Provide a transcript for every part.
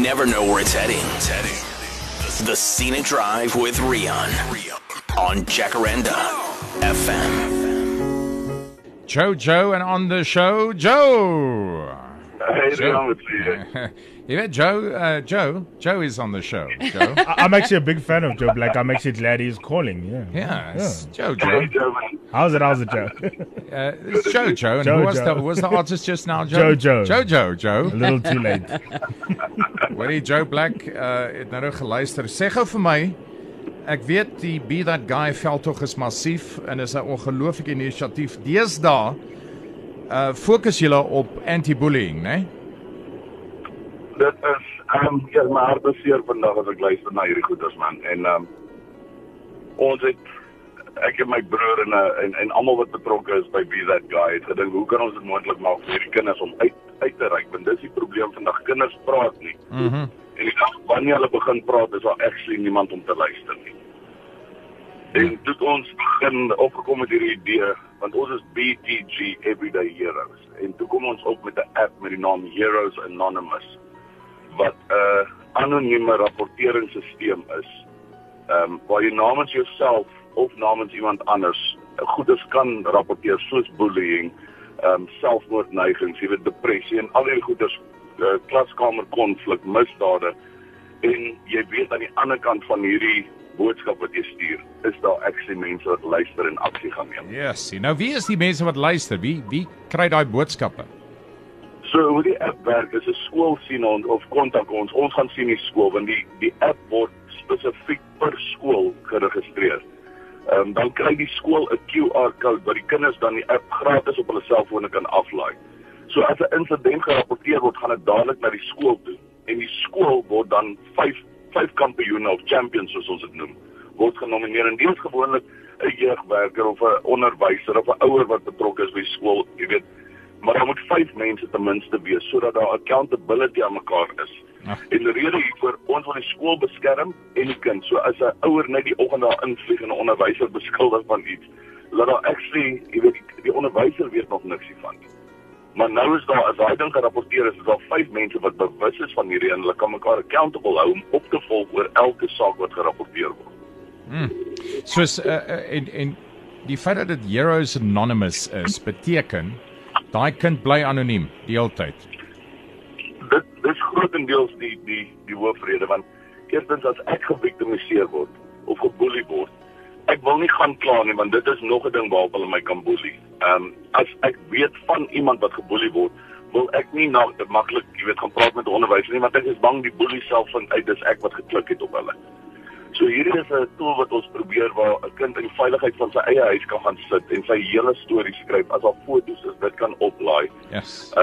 never know where it's heading. The Scenic Drive with Rian on Jacaranda FM. Joe, and on the show, Joe. Hey, Joe. You know, Joe is on the show. Joe. I'm actually a big fan of Joe Black. I'm actually glad he's calling. Yeah, it's Joe. Hey, Joe, man. How's it, Joe? It's Joe. And Joe, who was Joe. the artist just now, Joe? Joe. Joe. A little too late. Hoorie, Joe Black het nou geluister. Sê gou vir my, ek weet die Be That Guy veldtog is massief en is 'n ongelooflike inisiatief. Deesdae fokus julle op anti-bullying, né? Dit is, ja, my hart is seer vandag as ek luister na hierdie goeders, man. En ons het, ek en my broer en almal wat betrokke is by Be That Guy het gedink, hoe kan ons dit moontlik maak vir hierdie kinders om uit te reik? Want dis die probleem vandag, kinders praat nie. En die dag wanneer hulle begin praat, is daar actually niemand om te luister nie. En toe het ons begin opgekom met hierdie idee, want ons is BTG Everyday Heroes. En toe kom ons op met 'n app met die naam Heroes Anonymous, wat 'n anonieme rapporteringssysteem is, waar jy namens jouself of namens iemand anders goedes kan rapporteer, soos bullying, selfmoordneigings, jy weet, depressie en al die goeders, klaskamerkonflik, misdade, en jy weet aan die ander kant van hierdie boodskap wat jy stuur, is daar actually mense wat luister en aksie gaan neem. Yes. Nou wie is die mense wat luister? Wie kry daai boodskappe? So hoe die app werk, is 'n skool sien ons of kontak ons gaan sien die skool, want die app word spesifiek per skool geregistreer. Dan kry die skool 'n QR-code wat die kinders dan die app gratis op hulle selfone kan aflaai. So as 'n insident gerapporteer word, gaan dit dadelik na die skool toe. En die skool word dan 5 kampioene of champions, soos ons dit noem, word genomineer. En die is gewoonlik 'n jeugwerker of 'n onderwyser of 'n ouer wat betrokke is by skool, jy weet. Maar daar moet 5 mense ten minste wees, sodat daar accountability aan mekaar is. En die rede hiervoor, ons wil die skool beskerm en die kind. So as 'n ouer net die oggend daar invlieg en 'n onderwyser beskuldig van iets, laat daar actually, jy weet, die onderwyser weet nog niks hiervan. Maar nou is daar, as daai ding gerapporteer is daar 5 mense wat bewus is van hierdie en hulle kan mekaar accountable hou om op te volg oor elke saak wat gerapporteer word. Soos en die feit dat dit Heroes Anonymous is, beteken daai kind bly anoniem die hele tyd. Dit is grootendeels die hoofrede, want eerstens as ek geviktimiseer word of geboelie word, ek wil nie gaan kla nie, want dit is nog 'n ding waarop hulle my kan boelie. As ek weet van iemand wat geboelie word, wil ek nie maklik, jy weet, gaan praat met 'n onderwyser nie, want ek is bang die boelie self vind uit dis ek wat geklik het op hulle. So hierdie is 'n tool wat ons probeer waar 'n kind in die veiligheid van sy eie huis kan gaan sit en sy hele storie skryf, as daar foto's is, dit kan oplaai. Yes.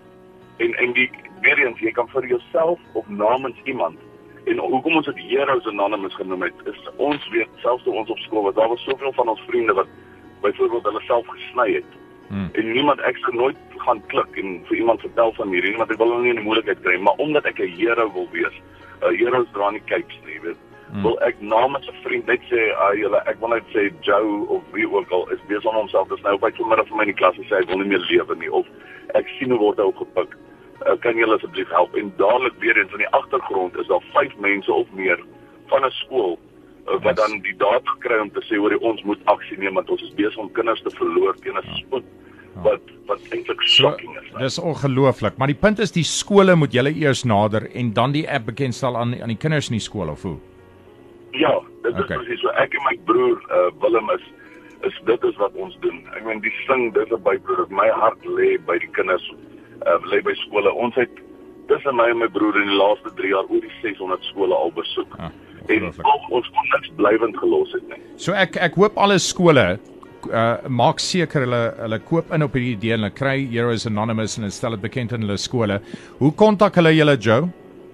En die weer eens, jy kan vir jouself of namens iemand, en hoekom ons dit Heroes Anonymous genoem het, is ons weet, selfs toe ons op skool was, daar was soveel van ons vriende wat byvoorbeeld hulle self gesny het. En niemand, ek sou nooit gaan klik en vir iemand vertel van hierdie, want ek wil hulle nie in die moeilikheid kry, maar omdat ek 'n hero wil wees, heroes dra nie capes nie, weet, wil ek namens 'n vriend net sê, ek wil net sê Joe of wie ook al is besig om homself te sny, op hy vanmiddag vir my in die klas sê, ek wil nie meer lewe nie, of ek sien hoe word hy opgepik, kan julle asseblief help? En dadelik weer eens in die agtergrond is daar 5 mense of meer van 'n skool wat dan die data kry om te sê oor ons moet aksie neem, want ons is besig om kinders te verloor teen 'n spoed wat eintlik shocking is. Dis ongelooflik, maar die punt is die skole moet julle eers nader en dan die app bekendstel aan die kinders in die skool of hoe? Ja, dit is presies so. Ek en my broer Willem dit is wat ons doen. Ek meen die sing, dis 'n byproduct. My hart lê by die kinders, lê by skole. Ons het tussen my en my broer in die laaste 3 jaar oor die 600 skole al besoek. En ons kon niks blywend gelos het nie. So ek hoop alle skole maak seker hulle koop in op hierdie idee en hulle kry Heroes Anonymous en hulle stel dit bekend in hulle skole. Hoe kontak hulle julle, Joe?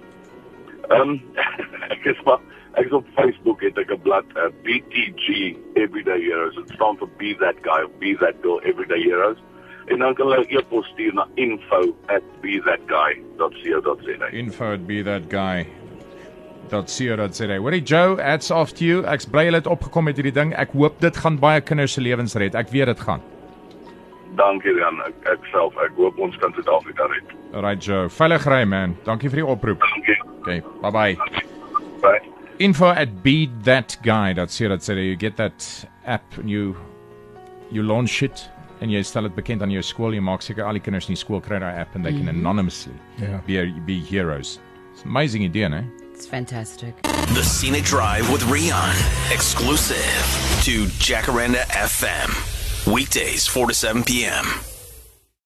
Ek is op Facebook, het ek 'n blad, BTG Everyday Heroes. Dit staan vir Be That Guy of Be That Girl Everyday Heroes. En dan kan hulle e-pos stuur na info@bethatguy.co.za. info@bethatguy.co.za. Hoorie Joe, hats off to you. Ek's bly jy het opgekom met hierdie ding. Ek hoop dit gaan baie kinders se lewens red. Ek weet dit gaan. Dankie Jan, ek hoop ons kan Suid-Afrika red. Alright Joe, veilig ry man. Dankie vir die oproep. Dankie. Okay, bye-bye. Bye. info@beathatguy.co.za. You get that app and you launch it en jy stel dit bekend aan jou skool. Jy maak seker al die kinders in die skool kry daai app and they can anonymously be heroes. It's an amazing idea, né? It's fantastic. The Scenic Drive with Rian. Exclusive to Jacaranda FM. Weekdays 4 to 7 p.m.